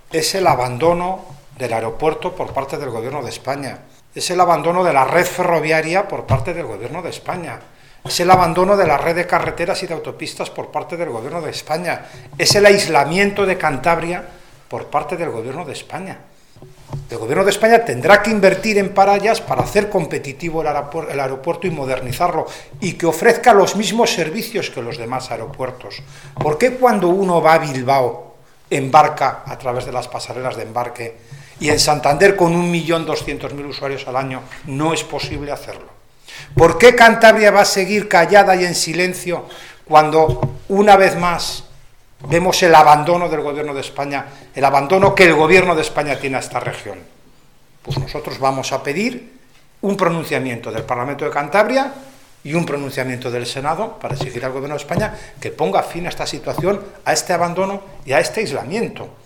es el abandono del aeropuerto por parte del Gobierno de España, es el abandono de la red ferroviaria por parte del Gobierno de España, es el abandono de la red de carreteras y de autopistas por parte del Gobierno de España, es el aislamiento de Cantabria por parte del Gobierno de España. El Gobierno de España tendrá que invertir en Parallas para hacer competitivo el aeropuerto y modernizarlo, y que ofrezca los mismos servicios que los demás aeropuertos. ¿Por qué cuando uno va a Bilbao embarca a través de las pasarelas de embarque y en Santander con 1.200.000 usuarios al año no es posible hacerlo? ¿Por qué Cantabria va a seguir callada y en silencio cuando una vez más vemos el abandono del Gobierno de España, el abandono que el Gobierno de España tiene a esta región? Pues nosotros vamos a pedir un pronunciamiento del Parlamento de Cantabria y un pronunciamiento del Senado para exigir al Gobierno de España que ponga fin a esta situación, a este abandono y a este aislamiento.